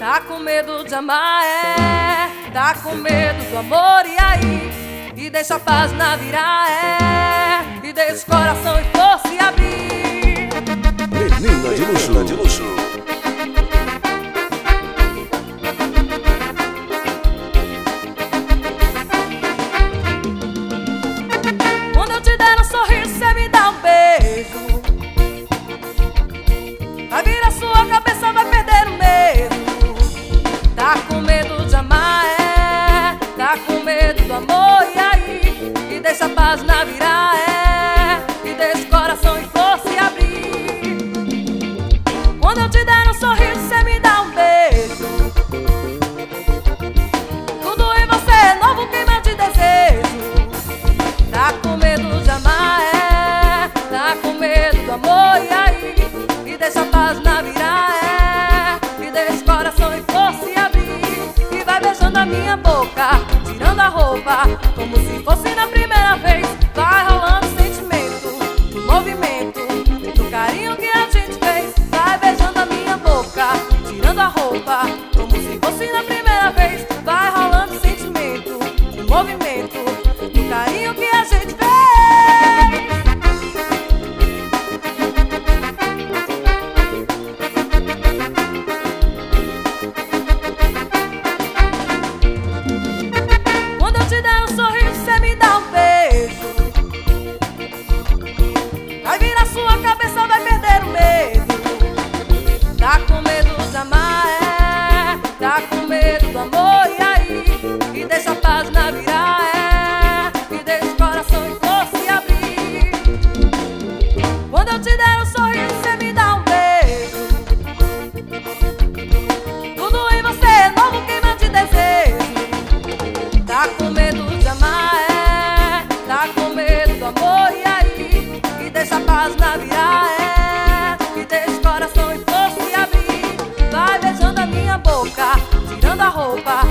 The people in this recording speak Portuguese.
Tá com medo de amar, é. Tá com medo do amor, e aí? E deixa a página virar, é. E deixa o coração e força e abrir. Menina de luxo, de luxo. Quando eu te der um sorriso, cê me dá um beijo. Vai virar sua cabeça, vai perder o medo. Tá com medo de amar, é. Tá com medo do amor, e aí? E deixa a página virar, é. E deixa o coração em força e abrir. Quando eu te der um sorriso, cê me dá um beijo. Tudo em você é novo, queima de desejo. Tá com medo de amar, é. Tá com medo do amor, e aí? E deixa a página virar, é. E deixa o coração em força e abrir. E vai beijando a minha boca, tirando a roupa, como se fosse na primeira vez. Vai rolando o sentimento, do movimento, do carinho que a gente fez. Vai beijando a minha boca, tirando a roupa, como se fosse na primeira vez. Vai rolando o sentimento, do movimento, do carinho que a gente fez. Quando eu te der um sorriso, cê me dá um beijo. Vai virar sua cabeça, vai perder o medo. Tá com medo de amar, é. Tá com medo do amor, e aí? E deixa a página virar, é. E deixa o coração em força e abrir. Quando eu te der um sorriso, cê me dá um beijo. Tudo em você é novo, queima de desejo. Tá com medo de amar, é. Tá com medo do amor, e aí? E deixa a página virar, é. E deixa o coração em força e abrir. Vai beijando a minha boca, tirando a roupa,